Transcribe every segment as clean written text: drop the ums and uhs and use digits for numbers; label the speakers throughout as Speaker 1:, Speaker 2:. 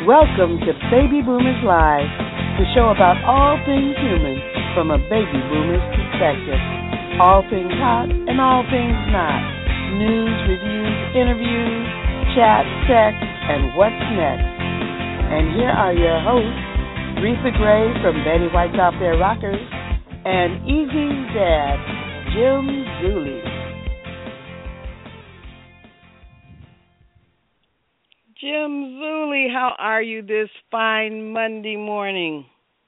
Speaker 1: Welcome to Baby Boomers Live, the show about all things human from a baby boomer's perspective. All things hot and all things not. News, reviews, interviews, chat, sex, and what's next. And here are your hosts, Retha Gray from Betty White's Out There Rockers, and Easy's dad, Jim Zuley. Jim Zuley, how are you this fine Monday morning?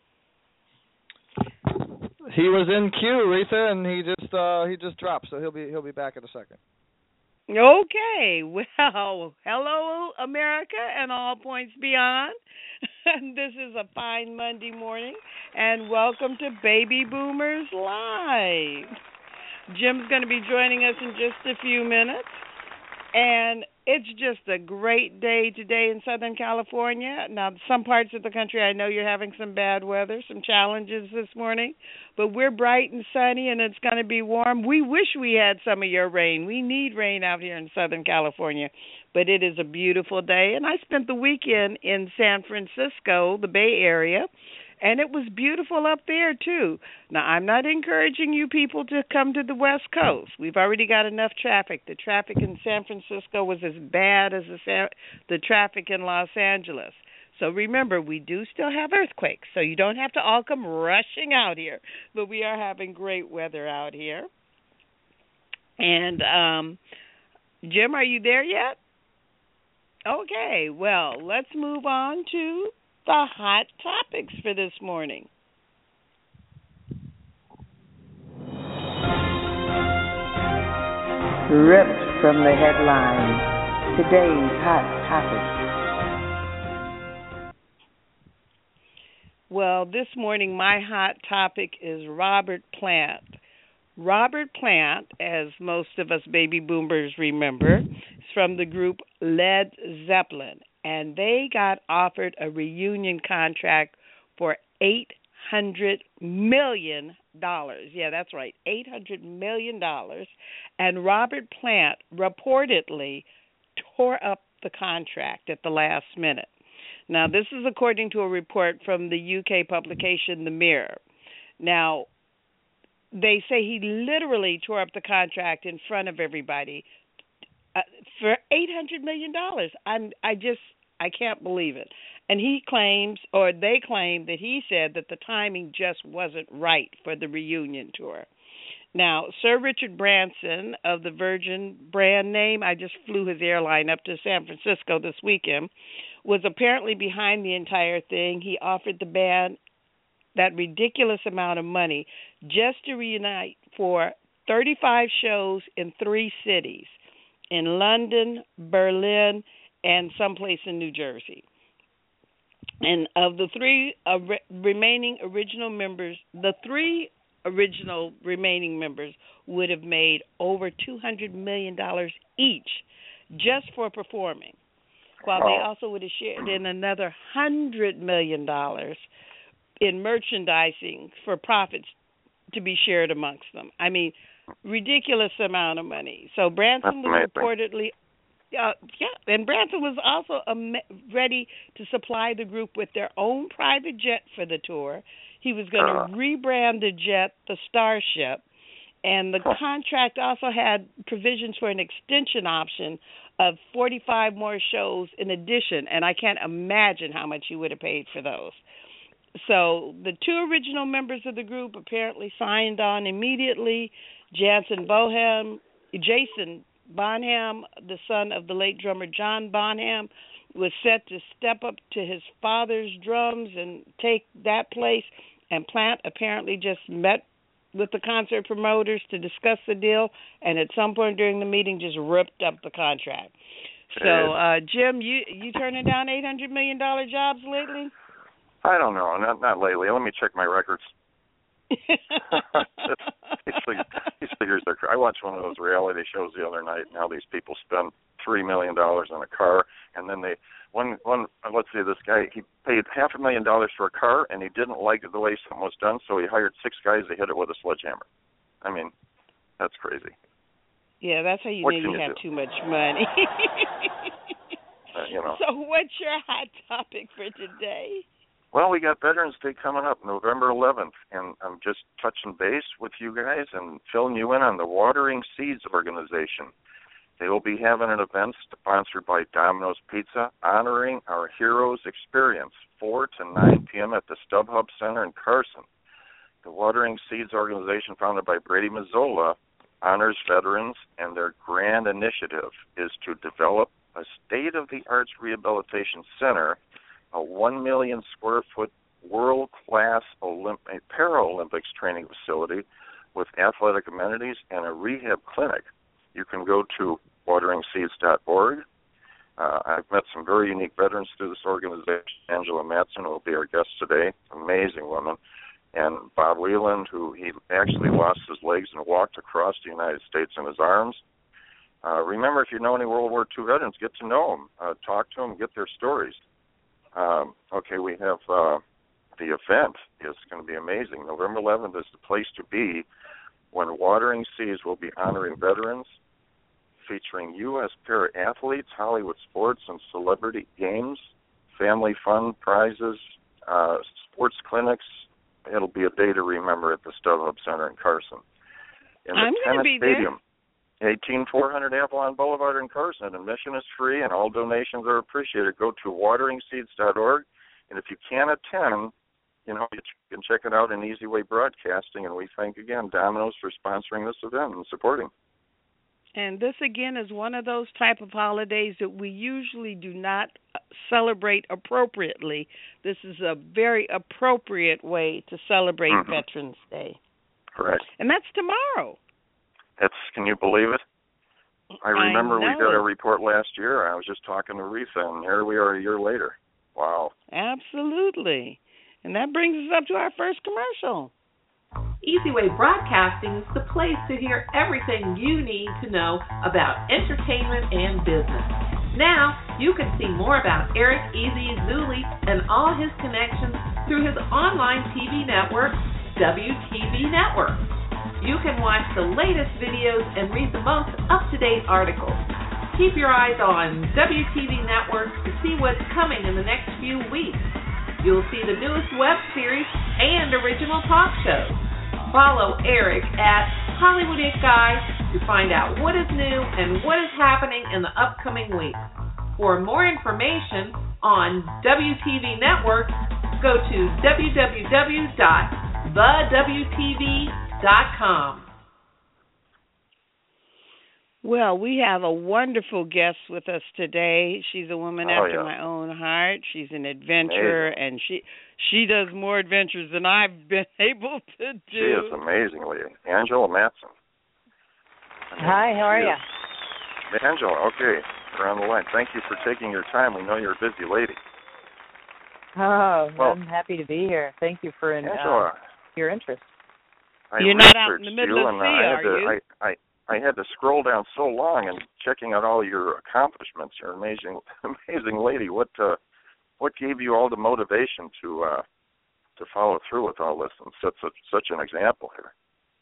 Speaker 2: He was in queue, Retha, and he just dropped, so he'll be back in a second.
Speaker 1: Okay, well, hello America and all points beyond. This is a fine Monday morning, and welcome to Baby Boomers Live. Jim's going to be joining us in just a few minutes, and it's just a great day today in Southern California. Now, some parts of the country, I know you're having some bad weather, some challenges this morning, but we're bright and sunny, and it's going to be warm. We wish we had some of your rain. We need rain out here in Southern California, but it is a beautiful day. And I spent the weekend in San Francisco, the Bay Area, and it was beautiful up there, too. Now, I'm not encouraging you people to come to the West Coast. We've already got enough traffic. The traffic in San Francisco was as bad as the traffic in Los Angeles. So remember, we do still have earthquakes, so you don't have to all come rushing out here. But we are having great weather out here. And, Jim, are you there yet? Okay, well, let's move on to the hot topics for this morning. Ripped from the headlines, today's hot topics. Well, this morning my hot topic is Robert Plant. Robert Plant, as most of us baby boomers remember, is from the group Led Zeppelin. And they got offered a reunion contract for $800 million. Yeah, that's right, $800 million. And Robert Plant reportedly tore up the contract at the last minute. Now, this is according to a report from the UK publication The Mirror. Now, they say he literally tore up the contract in front of everybody for $800 million. I can't believe it. And he claims, or they claim, that he said that the timing just wasn't right for the reunion tour. Now, Sir Richard Branson of the Virgin brand name, I just flew his airline up to San Francisco this weekend, was apparently behind the entire thing. He offered the band that ridiculous amount of money just to reunite for 35 shows in 3 cities, in London, Berlin, and someplace in New Jersey. And of the 3 remaining original members, the 3 original remaining members would have made over $200 million each just for performing, while they also would have shared in another $100 million in merchandising for profits to be shared amongst them. I mean, ridiculous amount of money. So Branson was reportedly, and Branson was also ready to supply the group with their own private jet for the tour. He was going to rebrand the jet the Starship, and the contract also had provisions for an extension option of 45 more shows in addition, and I can't imagine how much he would have paid for those. So the 2 original members of the group apparently signed on immediately. Jason Bonham, the son of the late drummer John Bonham, was set to step up to his father's drums and take that place. And Plant apparently just met with the concert promoters to discuss the deal, and at some point during the meeting just ripped up the contract. So, Jim, you turning down $800 million jobs lately?
Speaker 3: I don't know, not lately. Let me check my records. These figures are. I watched one of those reality shows the other night, and how these people spend $3 million on a car, and then let's say this guy, he paid $500,000 for a car, and he didn't like the way something was done, so he hired 6 guys to hit it with a sledgehammer. I mean, that's crazy.
Speaker 1: Yeah, that's how you know you have too much money. So what's your hot topic for today?
Speaker 3: Well, we got Veterans Day coming up, November 11th, and I'm just touching base with you guys and filling you in on the Watering Seeds organization. They will be having an event sponsored by Domino's Pizza, honoring our heroes' experience, 4 to 9 p.m. at the StubHub Center in Carson. The Watering Seeds organization, founded by Brady Mazzola, honors veterans, and their grand initiative is to develop a state-of-the-art rehabilitation center, a 1 million square foot world-class Paralympics training facility with athletic amenities and a rehab clinic. You can go to wateringseeds.org. I've met some very unique veterans through this organization. Angela Matson will be our guest today, amazing woman, and Bob Whelan, who he actually lost his legs and walked across the United States in his arms. Remember, if you know any World War II veterans, get to know them, talk to them, get their stories. Okay, we have the event is going to be amazing. November 11th is the place to be when Watering Seeds will be honoring veterans, featuring U.S. para-athletes, Hollywood sports, and celebrity games, family fun, prizes, sports clinics. It'll be a day to remember at the StubHub Center in Carson. In the tennis stadium, 18400 Avalon Boulevard in Carson. Admission is free, and all donations are appreciated. Go to wateringseeds.org, and if you can't attend, you can check it out in Easy Way Broadcasting, and we thank, again, Domino's for sponsoring this event and supporting.
Speaker 1: And this, again, is one of those type of holidays that we usually do not celebrate appropriately. This is a very appropriate way to celebrate Veterans Day.
Speaker 3: Correct.
Speaker 1: And that's tomorrow.
Speaker 3: Can you believe it? I remember we got a report last year. I was just talking to Aretha, and here we are a year later. Wow.
Speaker 1: Absolutely. And that brings us up to our first commercial.
Speaker 4: Easy Way Broadcasting is the place to hear everything you need to know about entertainment and business. Now, you can see more about Eric Easy Zuli and all his connections through his online TV network, WTV Network. You can watch the latest videos and read the most up-to-date articles. Keep your eyes on WTV Network to see what's coming in the next few weeks. You'll see the newest web series and original talk shows. Follow Eric at Hollywood It Guy to find out what is new and what is happening in the upcoming weeks. For more information on WTV Network, go to www.thewtv.com.
Speaker 1: Well, we have a wonderful guest with us today. She's a woman after my own heart. She's an adventurer, and she does more adventures than I've been able to do.
Speaker 3: She is amazing, lady. Angela Matson.
Speaker 5: Hi, how are you?
Speaker 3: Angela, okay, you're on the line. Thank you for taking your time. We know you're a busy lady.
Speaker 5: Oh, well, I'm happy to be here. Thank you for
Speaker 3: Angela,
Speaker 5: your interest.
Speaker 1: You're not out in the middle of the sea, are you?
Speaker 3: I had to scroll down so long and checking out all your accomplishments. You're an amazing lady. What gave you all the motivation to follow through with all this and set such an example here?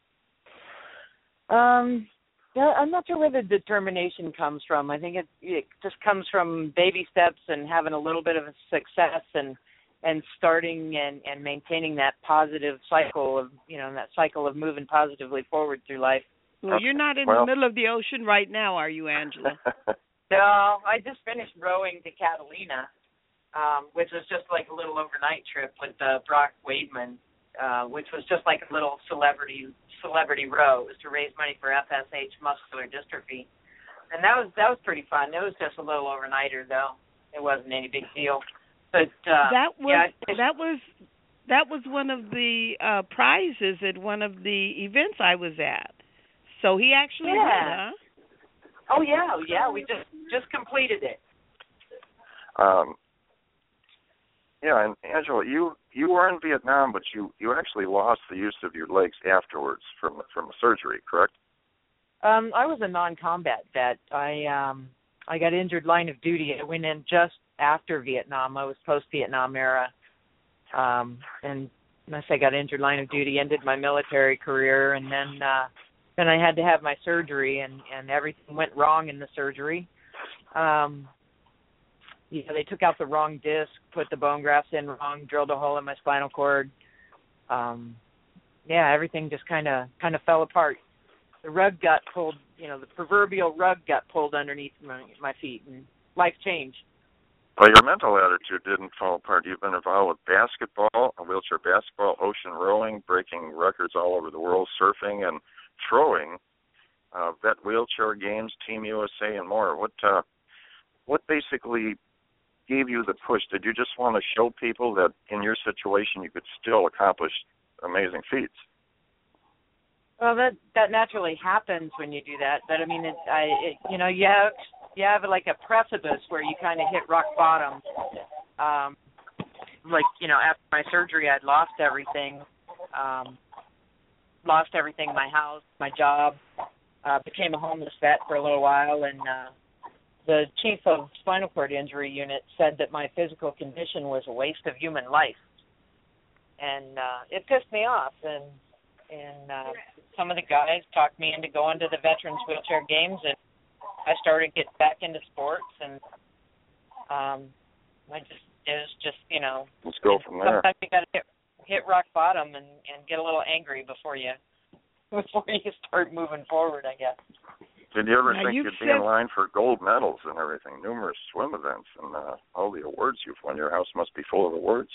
Speaker 5: Yeah, I'm not sure where the determination comes from. I think it just comes from baby steps and having a little bit of a success and starting and maintaining that positive cycle of moving positively forward through life.
Speaker 1: Well, you're not in the middle of the ocean right now, are you, Angela?
Speaker 5: No, I just finished rowing to Catalina, which was just like a little overnight trip with Brock Wademan, which was just like a little celebrity row. It was to raise money for FSH muscular dystrophy, and that was pretty fun. It was just a little overnighter, though. It wasn't any big deal. But
Speaker 1: that was one of the prizes at one of the events I was at. So he actually won, huh?
Speaker 5: Oh yeah, we just completed it.
Speaker 3: Yeah, and Angela, you were in Vietnam, but you actually lost the use of your legs afterwards from a surgery, correct?
Speaker 5: I was a non-combat vet. I got injured line of duty. I went in just after Vietnam. I was post-Vietnam era, and unless I got injured line of duty, ended my military career, and then I had to have my surgery, and everything went wrong in the surgery. they took out the wrong disc, put the bone grafts in wrong, drilled a hole in my spinal cord. Everything just kind of fell apart. The rug got pulled, the proverbial rug got pulled underneath my feet, and life changed.
Speaker 3: Well, your mental attitude didn't fall apart. You've been involved with basketball, wheelchair basketball, ocean rowing, breaking records all over the world, surfing, and throwing, vet wheelchair games, Team USA, and more. What basically gave you the push? Did you just want to show people that in your situation you could still accomplish amazing feats?
Speaker 5: Well, that naturally happens when you do that. But I mean, you have like a precipice where you kind of hit rock bottom. After my surgery, I'd lost everything. My house, my job. Became a homeless vet for a little while, and the chief of spinal cord injury unit said that my physical condition was a waste of human life, and it pissed me off. And some of the guys talked me into going to the Veterans Wheelchair Games, and I started getting back into sports, and
Speaker 3: Let's go from there.
Speaker 5: Sometimes you got to hit rock bottom and get a little angry before you start moving forward, I guess.
Speaker 3: Did you ever think you'd be in line for gold medals and everything, numerous swim events, and all the awards you've won? Your house must be full of awards.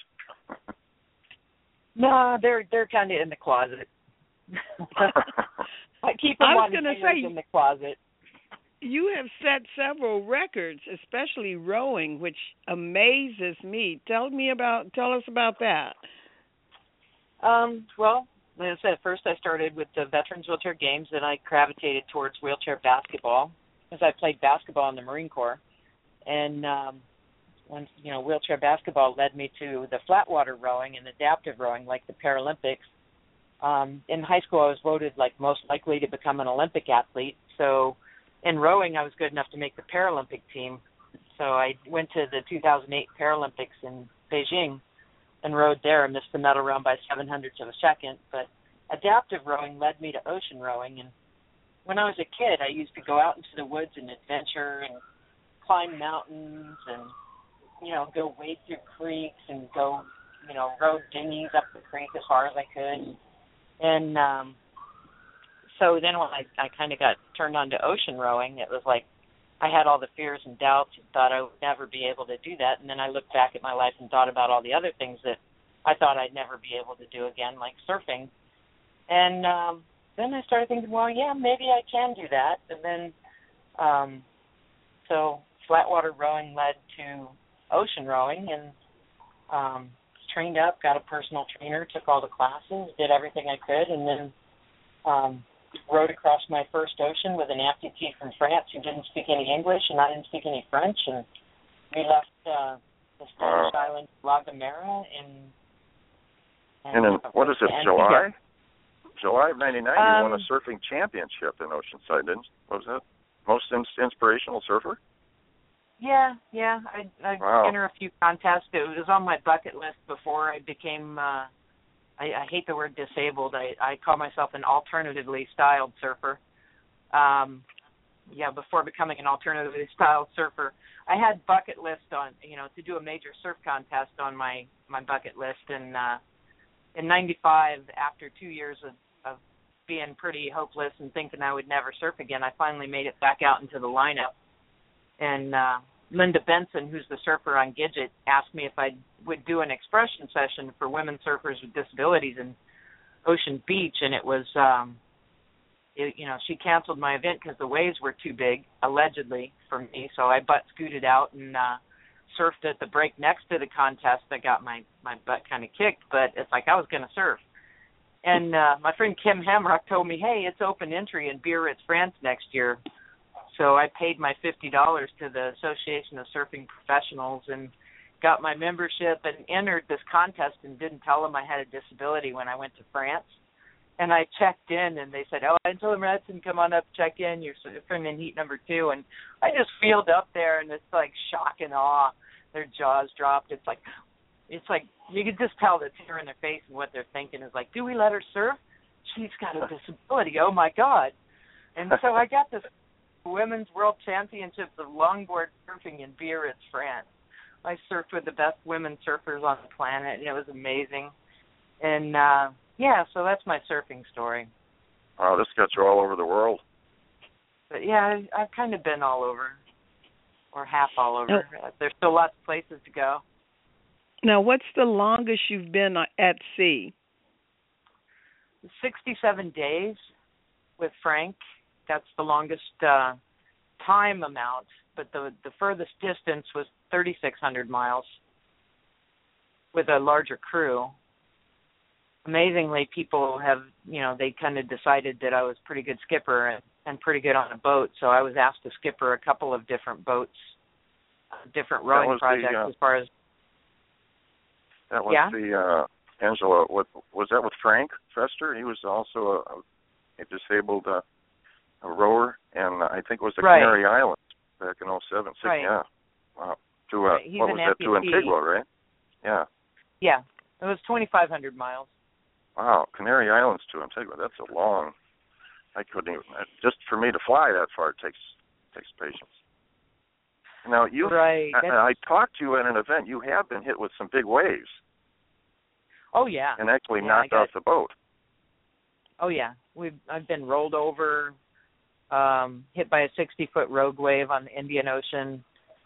Speaker 5: No, they're kind of in the closet. I keep them in the closet.
Speaker 1: You have set several records, especially rowing, which amazes me. Tell us about that.
Speaker 5: Well, like I said, first I started with the Veterans Wheelchair Games, then I gravitated towards wheelchair basketball, because I played basketball in the Marine Corps. And wheelchair basketball led me to the flatwater rowing and adaptive rowing, like the Paralympics. In high school, I was voted most likely to become an Olympic athlete. So in rowing, I was good enough to make the Paralympic team. So I went to the 2008 Paralympics in Beijing and rowed there. I missed the medal round by 700ths of a second. But adaptive rowing led me to ocean rowing. And when I was a kid, I used to go out into the woods and adventure and climb mountains and go wade through creeks and go, row dinghies up the creek as far as I could. And so then when I kind of got turned on to ocean rowing, it was like I had all the fears and doubts and thought I would never be able to do that. And then I looked back at my life and thought about all the other things that I thought I'd never be able to do again, like surfing. And then I started thinking, well, yeah, maybe I can do that. And then so flatwater rowing led to ocean rowing, and trained up, got a personal trainer, took all the classes, did everything I could, and then rowed across my first ocean with an amputee from France who didn't speak any English, and I didn't speak any French, and we left the Spanish island La Gomera in what is it, July? July of 99, you won a surfing championship in Oceanside, didn't you? What was that? Most inspirational surfer? Yeah. I enter a few contests. It was on my bucket list before I became, I hate the word disabled. I call myself an alternatively styled surfer. Before becoming an alternatively styled surfer, I had bucket list on, to do a major surf contest on my bucket list. And in 95, after 2 years of being pretty hopeless and thinking I would never surf again, I finally made it back out into the lineup. And Linda Benson, who's the surfer on Gidget, asked me if I would do an expression session for women surfers with disabilities in Ocean Beach, and it was, she canceled my event because the waves were too big, allegedly, for me. So I butt scooted out and surfed at the break next to the contest. I got my butt kind of kicked, but it's like I was going to surf. And my friend Kim Hamrock told me, hey, it's open entry in Biarritz, France next year. So I paid my $50 to the Association of Surfing Professionals and got my membership and entered this contest and didn't tell them I had a disability when I went to France. And I checked in, and they said, Angela Metzen, come on up, check in. You're surfing in heat number 2. And I just wheeled up there, and it's like shock and awe. Their jaws dropped. It's like you could just tell the tear in their face, and what they're thinking is like, do we let her surf? She's got a disability. Oh, my God. And so I got this Women's World Championships of Longboard Surfing in Biarritz, France. I surfed with the best women surfers on the planet, and it was amazing. And so that's my surfing story.
Speaker 3: Oh, this got you all over the world.
Speaker 5: But yeah, I've kind of been all over, or half all over.
Speaker 1: Oh.
Speaker 5: There's still lots of places to go.
Speaker 1: Now, what's the longest you've been at sea?
Speaker 5: 67 days with Frank. That's the longest time amount, but the furthest distance was 3,600 miles with a larger crew. Amazingly, people have, they kind of decided that I was a pretty good skipper and pretty good on a boat, so I was asked to skipper a couple of different boats, different rowing projects as far as...
Speaker 3: That was the, Angela, was that with Frank Fester? He was also a disabled rower, and I think it was the Canary Islands back in 07.
Speaker 5: Right.
Speaker 3: Yeah. Wow. To,
Speaker 5: He's
Speaker 3: what was that, to Antigua, right? Yeah.
Speaker 5: Yeah. It was 2,500 miles.
Speaker 3: Wow. Canary Islands to Antigua. That's a long... I couldn't even... Just for me to fly that far takes patience. Now, I talked to you at an event. You have been hit with some big waves.
Speaker 5: Oh, yeah.
Speaker 3: And actually knocked off the boat.
Speaker 5: Oh, yeah. I've been rolled over, hit by a 60-foot rogue wave on the Indian Ocean,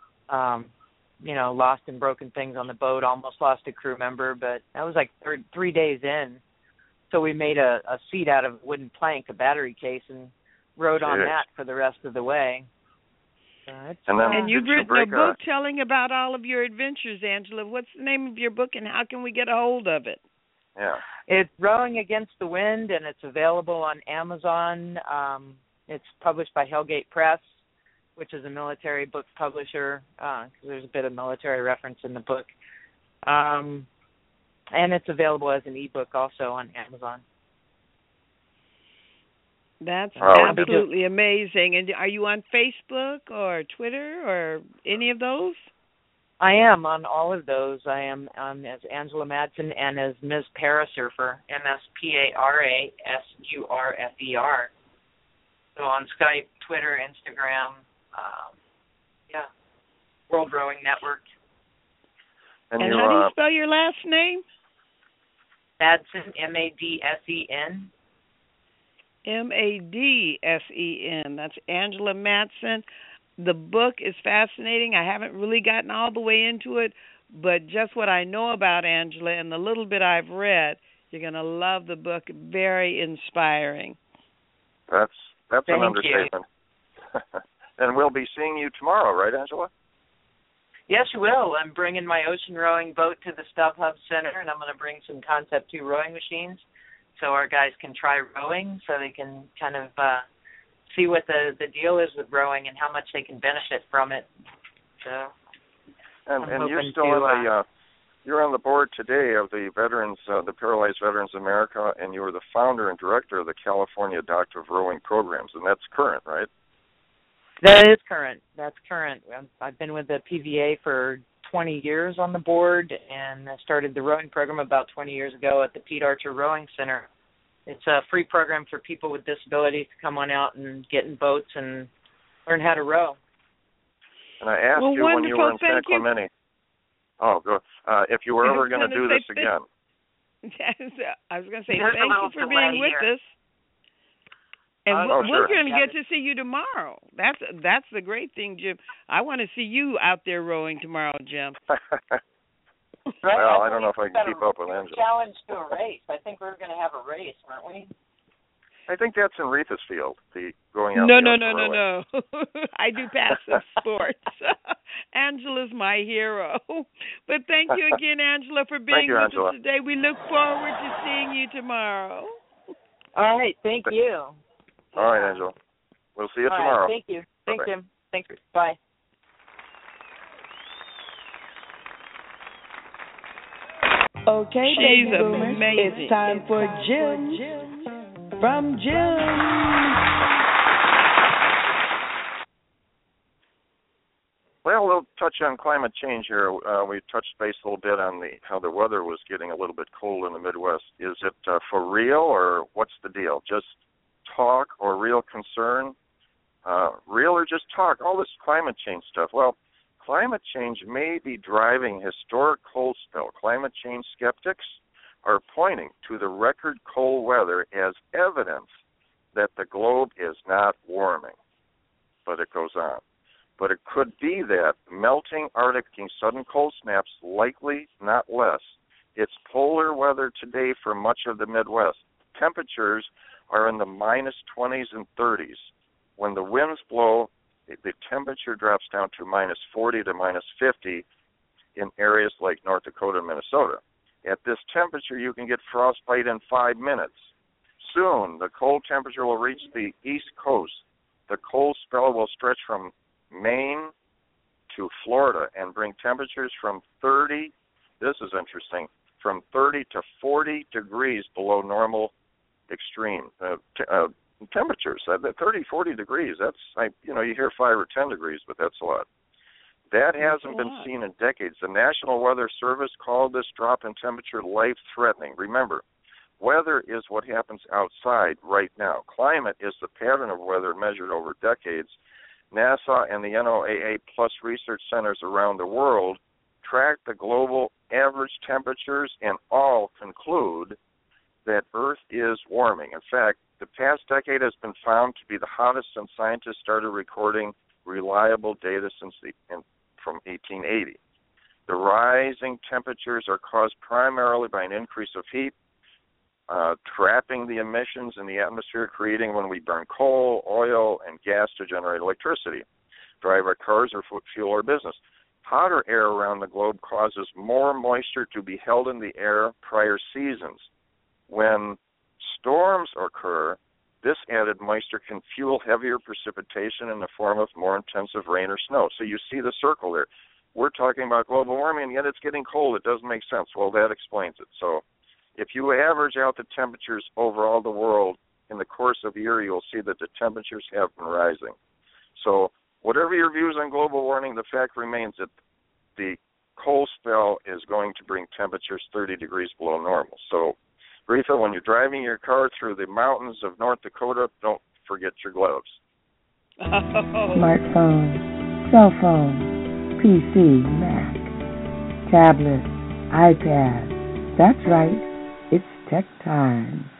Speaker 5: lost and broken things on the boat, almost lost a crew member, but that was like 3 days in. So we made a seat out of a wooden plank, a battery case, and rode on that for the rest of the way.
Speaker 1: And you've written a book telling about all of your adventures, Angela. What's the name of your book, and how can we get a hold of it?
Speaker 3: Yeah,
Speaker 5: it's Rowing Against the Wind, and it's available on Amazon. It's published by Hellgate Press, which is a military book publisher. There's a bit of military reference in the book. And it's available as an ebook also on Amazon.
Speaker 1: That's absolutely amazing. And are you on Facebook or Twitter or any of those?
Speaker 5: I am on all of those. I am as Angela Madsen and as Ms. Parasurfer, MSPARASURFER. So on Skype, Twitter, Instagram, World Rowing Network.
Speaker 1: And how do you spell your last name?
Speaker 5: Madsen, M-A-D-S-E-N.
Speaker 1: M-A-D-S-E-N. That's Angela Madsen. The book is fascinating. I haven't really gotten all the way into it, but just what I know about Angela and the little bit I've read, you're going to love the book. Very inspiring.
Speaker 3: That's an understatement. And we'll be seeing you tomorrow, right, Angela?
Speaker 5: Yes, you will. I'm bringing my ocean rowing boat to the StubHub Center, and I'm going to bring some Concept 2 rowing machines so our guys can try rowing, so they can kind of see what the deal is with rowing and how much they can benefit from it. So,
Speaker 3: and you're still you're on the board today of the the Paralyzed Veterans America, and you are the founder and director of the California Doctor of Rowing programs, and that's current, right?
Speaker 5: That is current. That's current. I've been with the PVA for 20 years on the board, and I started the rowing program about 20 years ago at the Pete Archer Rowing Center. It's a free program for people with disabilities to come on out and get in boats and learn how to row.
Speaker 3: And I asked you when you were in San Clemente. Oh, go. If you were ever going to do this again.
Speaker 1: I was going to say thank you for being with us. And we're going to get to see you tomorrow. That's the great thing, Jim. I want to see you out there rowing tomorrow, Jim.
Speaker 3: Well, I don't know if I can keep up with Angela.
Speaker 5: Challenge to a race. I think we're going to have a race, aren't we?
Speaker 3: I think that's in Retha's field, the going out.
Speaker 1: No. I do passive sports. Angela's my hero. But thank you again, Angela, for being with us today. We look forward to seeing you tomorrow.
Speaker 5: All right. Thank you.
Speaker 3: All right, Angela. We'll see you tomorrow.
Speaker 5: Right, thank you. Thanks, Jim. Thanks. Bye.
Speaker 6: Okay,
Speaker 1: she's
Speaker 6: baby boomers,
Speaker 1: amazing.
Speaker 6: It's time for Jim from Jim.
Speaker 3: Well, we'll touch on climate change here. We touched base a little bit on how the weather was getting a little bit cold in the Midwest. Is it for real, or what's the deal? Just talk or real concern? Real or just talk? All this climate change stuff. Well, climate change may be driving historic cold spell. Climate change skeptics are pointing to the record cold weather as evidence that the globe is not warming. But it goes on. But it could be that melting Arctic and sudden cold snaps, likely not less. It's polar weather today for much of the Midwest. Temperatures are in the minus 20s and 30s. When the winds blow, the temperature drops down to minus 40 to minus 50 in areas like North Dakota and Minnesota. At this temperature, you can get frostbite in 5 minutes. Soon, the cold temperature will reach the East Coast. The cold spell will stretch from Maine to Florida and bring temperatures from 30, this is interesting, from 30 to 40 degrees below normal extreme temperatures. 30, 40 degrees, that's, you hear 5 or 10 degrees, but that's a lot. That hasn't been seen in decades. The National Weather Service called this drop in temperature life-threatening. Remember, weather is what happens outside right now. Climate is the pattern of weather measured over decades. NASA and the NOAA plus research centers around the world track the global average temperatures and all conclude that Earth is warming. In fact, the past decade has been found to be the hottest since scientists started recording reliable data from 1880. The rising temperatures are caused primarily by an increase of heat, trapping the emissions in the atmosphere, creating when we burn coal, oil, and gas to generate electricity, drive our cars, or fuel our business. Hotter air around the globe causes more moisture to be held in the air prior seasons. When storms occur, this added moisture can fuel heavier precipitation in the form of more intensive rain or snow. So you see the circle there. We're talking about global warming, and yet it's getting cold. It doesn't make sense. Well, that explains it. So if you average out the temperatures over all the world in the course of a year, you'll see that the temperatures have been rising. So whatever your views on global warming, the fact remains that the cold spell is going to bring temperatures 30 degrees below normal. So, Retha, when you're driving your car through the mountains of North Dakota, don't forget your gloves.
Speaker 6: Smartphone, cell phone, PC, Mac, tablet, iPad. That's right. It's tech time.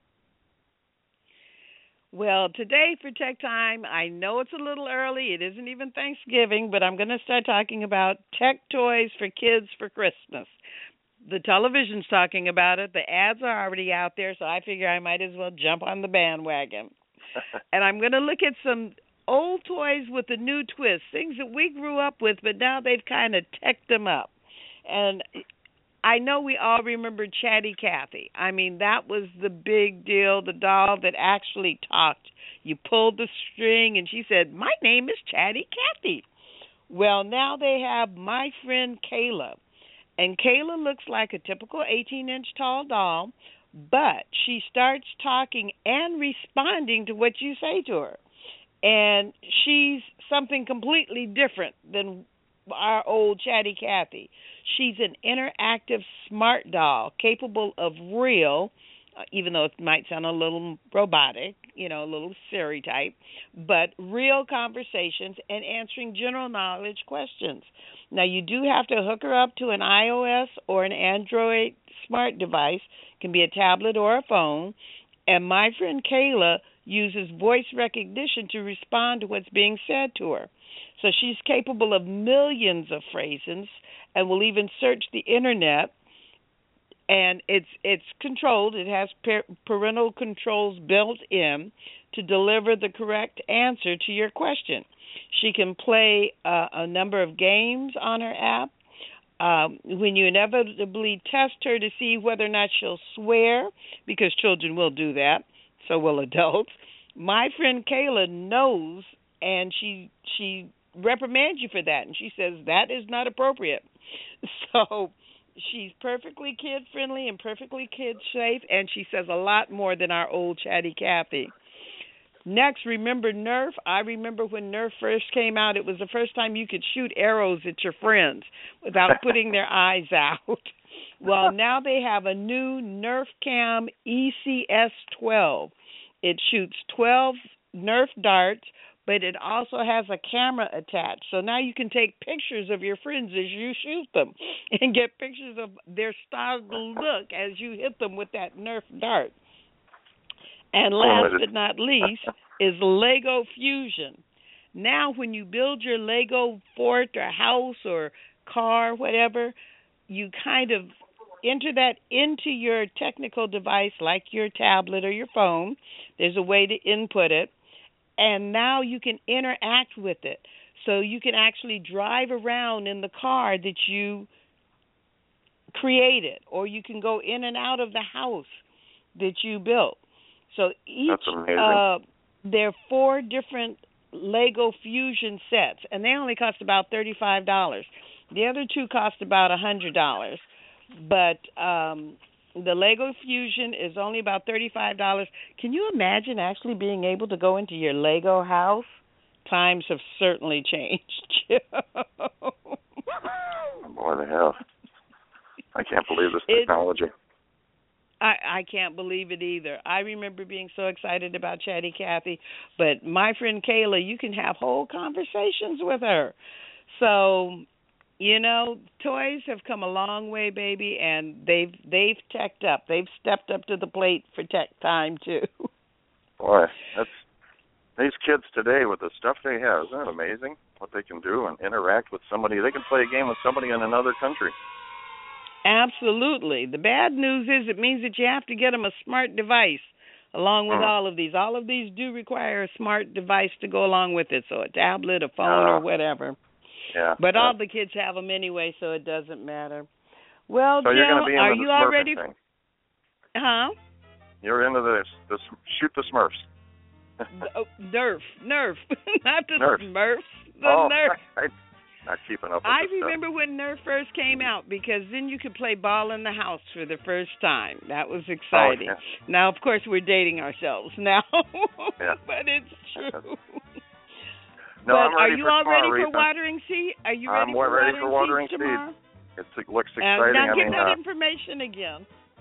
Speaker 1: Well, today for Tech Time, I know it's a little early. It isn't even Thanksgiving, but I'm going to start talking about tech toys for kids for Christmas. The television's talking about it. The ads are already out there, so I figure I might as well jump on the bandwagon. And I'm going to look at some old toys with a new twist, things that we grew up with, but now they've kind of teched them up. And I know we all remember Chatty Cathy. I mean, that was the big deal, the doll that actually talked. You pulled the string, and she said, "My name is Chatty Cathy." Well, now they have My Friend Kayla. And Kayla looks like a typical 18-inch tall doll, but she starts talking and responding to what you say to her. And she's something completely different than our old Chatty Cathy. She's an interactive smart doll capable of real, even though it might sound a little robotic, a little Siri type, but real conversations and answering general knowledge questions. Now, you do have to hook her up to an iOS or an Android smart device. It can be a tablet or a phone. And My Friend Kayla uses voice recognition to respond to what's being said to her. So she's capable of millions of phrases and will even search the Internet. And it's controlled. It has parental controls built in to deliver the correct answer to your question. She can play a number of games on her app. When you inevitably test her to see whether or not she'll swear, because children will do that, so will adults, My Friend Kayla knows, and she reprimands you for that, and she says that is not appropriate. So she's perfectly kid-friendly and perfectly kid-safe, and she says a lot more than our old Chatty Cathy. Next, remember Nerf? I remember when Nerf first came out, it was the first time you could shoot arrows at your friends without putting their eyes out. Well, now they have a new Nerf Cam ECS-12. It shoots 12 Nerf darts but it also has a camera attached. So now you can take pictures of your friends as you shoot them and get pictures of their startled look as you hit them with that Nerf dart. And last but not least is Lego Fusion. Now when you build your Lego fort or house or car, whatever, you kind of enter that into your technical device like your tablet or your phone. There's a way to input it. And now you can interact with it. So you can actually drive around in the car that you created, or you can go in and out of the house that you built. So each, there are 4 different Lego Fusion sets, and they only cost about $35. The other 2 cost about $100. But the Lego Fusion is only about $35. Can you imagine actually being able to go into your Lego house? Times have certainly changed.
Speaker 3: Boy, the hell. I can't believe this technology.
Speaker 1: I can't believe it either. I remember being so excited about Chatty Cathy, but my friend Kayla, you can have whole conversations with her. So, you know, toys have come a long way, baby, and they've teched up. They've stepped up to the plate for tech time too.
Speaker 3: Boy, that's these kids today with the stuff they have. Isn't it amazing what they can do and interact with somebody? They can play a game with somebody in another country.
Speaker 1: Absolutely. The bad news is it means that you have to get them a smart device along with all of these. All of these do require a smart device to go along with it, so a tablet, a phone, or whatever.
Speaker 3: Yeah.
Speaker 1: But all the kids have them anyway, so it doesn't matter. Well,
Speaker 3: so
Speaker 1: Jill,
Speaker 3: you're going to be
Speaker 1: are
Speaker 3: into
Speaker 1: you
Speaker 3: the
Speaker 1: all
Speaker 3: Smurfing
Speaker 1: ready?
Speaker 3: Thing.
Speaker 1: Huh?
Speaker 3: You're into the shoot the Smurfs.
Speaker 1: Nerf, not the
Speaker 3: Nerf.
Speaker 1: Smurfs, the Nerf.
Speaker 3: I'm not keeping up with
Speaker 1: I
Speaker 3: this
Speaker 1: remember when Nerf first came out, because then you could play ball in the house for the first time. That was exciting.
Speaker 3: Oh, yeah.
Speaker 1: Now, of course, we're dating ourselves now,
Speaker 3: yeah.
Speaker 1: but it's true.
Speaker 3: No,
Speaker 1: but
Speaker 3: I'm ready
Speaker 1: are you
Speaker 3: for
Speaker 1: all ready
Speaker 3: tomorrow,
Speaker 1: for watering seed? Are you ready
Speaker 3: I'm ready for watering
Speaker 1: seed tomorrow?
Speaker 3: It looks exciting.
Speaker 1: Now give
Speaker 3: I mean,
Speaker 1: that information again.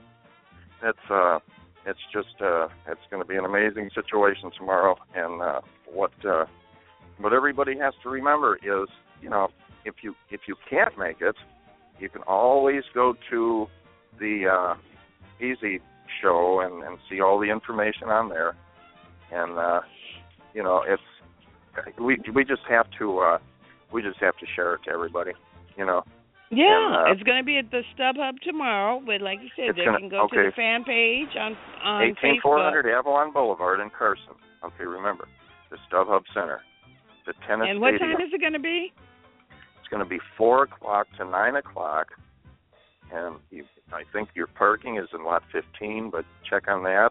Speaker 3: It's just it's going to be an amazing situation tomorrow, and what everybody has to remember is, you know, if you can't make it, you can always go to the Easy Show and see all the information on there, and you know, it's we just have to share it to everybody, you know.
Speaker 1: Yeah,
Speaker 3: and,
Speaker 1: it's going to be at the StubHub tomorrow, but like you said, they can go to the fan page on
Speaker 3: 18400 Avalon Boulevard in Carson. Okay, remember, the StubHub Center, the tennis
Speaker 1: And what
Speaker 3: stadium.
Speaker 1: time is it going to be?
Speaker 3: It's going to be 4 o'clock to 9 o'clock, and I think your parking is in lot 15, but check on that,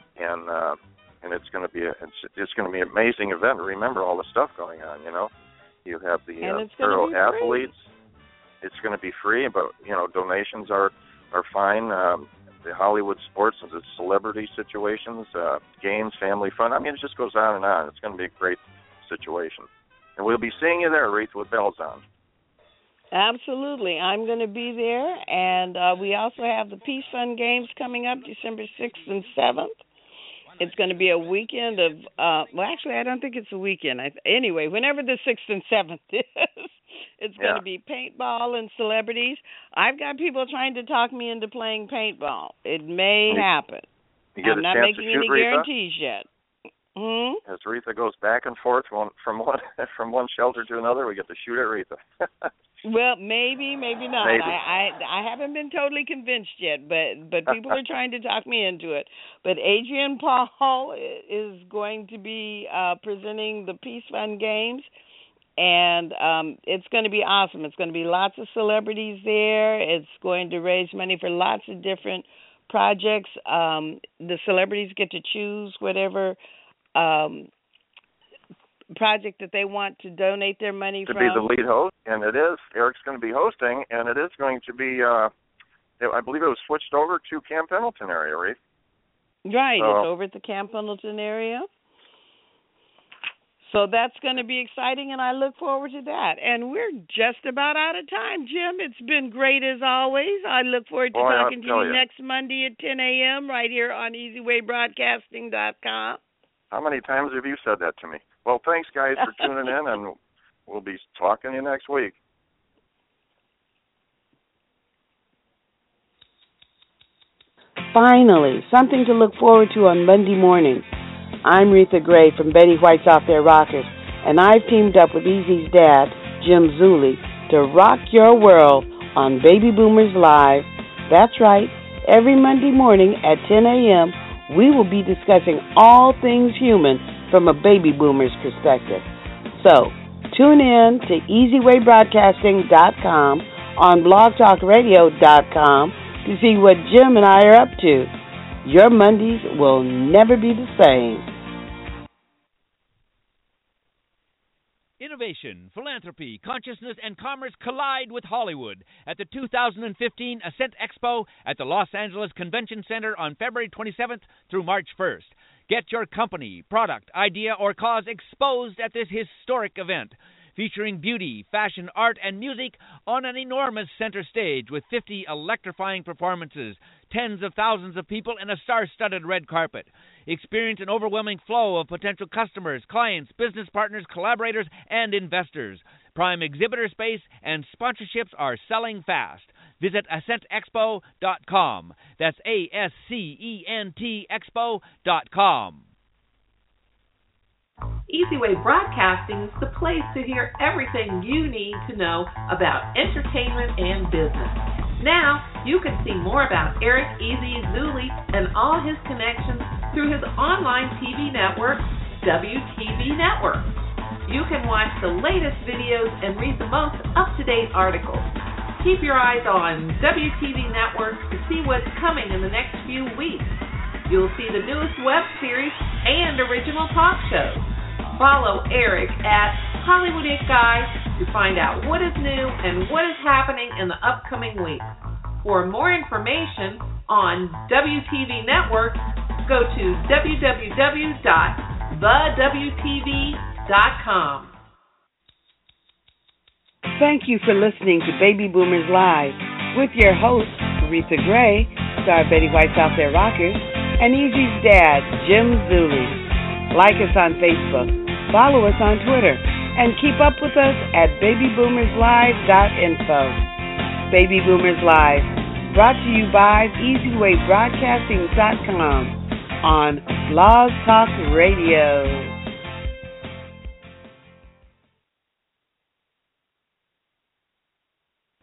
Speaker 3: and it's going to be it's going to be an amazing event. Remember all the stuff going on, you know. You have the pro athletes. It's going to be free, but, you know, donations are fine. The Hollywood sports and the celebrity situations, games, family fun. I mean, it just goes on and on. It's going to be a great situation. And we'll be seeing you there, Aretha, with bells on.
Speaker 1: Absolutely. I'm going to be there. And we also have the Peace Fund Games coming up December 6th and 7th. It's going to be a weekend of, well, actually, I don't think it's a weekend. Anyway, whenever the 6th and 7th is, it's going to be paintball and celebrities. I've got people trying to talk me into playing paintball. It may happen. I'm not making any guarantees yet.
Speaker 3: As Aretha goes back and forth from one shelter to another, we get to shoot at Aretha.
Speaker 1: Well, maybe not.
Speaker 3: Maybe.
Speaker 1: I haven't been totally convinced yet, but people are trying to talk me into it. But Adrian Paul is going to be presenting the Peace Fund Games, and it's going to be awesome. It's going to be lots of celebrities there. It's going to raise money for lots of different projects. The celebrities get to choose whatever project that they want to donate their money
Speaker 3: to
Speaker 1: from.
Speaker 3: Be the lead host, and it is. Eric's going to be hosting, and it is going to be, I believe it was switched over to Camp Pendleton area, right?
Speaker 1: Right, it's over at the Camp Pendleton area. So that's going to be exciting, and I look forward to that. And we're just about out of time, Jim. It's been great as always. I look forward to talking to you next Monday at 10 a.m. right here on EasyWayBroadcasting.com.
Speaker 3: How many times have you said that to me? Well, thanks, guys, for tuning in, and we'll be talking to you next week.
Speaker 1: Finally, something to look forward to on Monday morning. I'm Retha Gray from Betty White's Out There Rockers, and I've teamed up with Easy's dad, Jim Zuley, to rock your world on Baby Boomers Live. That's right, every Monday morning at 10 a.m., we will be discussing all things human from a baby boomer's perspective. So, tune in to EasyWayBroadcasting.com on BlogTalkRadio.com to see what Jim and I are up to. Your Mondays will never be the same.
Speaker 7: Innovation, philanthropy, consciousness, and commerce collide with Hollywood at the 2015 Ascent Expo at the Los Angeles Convention Center on February 27th through March 1st. Get your company, product, idea, or cause exposed at this historic event, featuring beauty, fashion, art, and music on an enormous center stage with 50 electrifying performances, tens of thousands of people, and a star-studded red carpet. Experience an overwhelming flow of potential customers, clients, business partners, collaborators, and investors. Prime exhibitor space and sponsorships are selling fast. Visit AscentExpo.com. That's ASCENT Expo.com.
Speaker 4: Easyway Broadcasting is the place to hear everything you need to know about entertainment and business. Now, you can see more about Eric Easy Zuley and all his connections through his online TV network, WTV Network. You can watch the latest videos and read the most up-to-date articles. Keep your eyes on WTV Network to see what's coming in the next few weeks. You'll see the newest web series and original talk shows. Follow Eric at Hollywood It Guy to find out what is new and what is happening in the upcoming weeks. For more information on WTV Network, go to www.thewtv.com.
Speaker 1: Thank you for listening to Baby Boomers Live with your host, Retha Gray, star Betty White's Out There Rockers, and Easy's dad, Jim Zuley. Like us on Facebook, follow us on Twitter, and keep up with us at babyboomerslive.info. Baby Boomers Live, brought to you by EasyWayBroadcasting.com on Blog Talk Radio.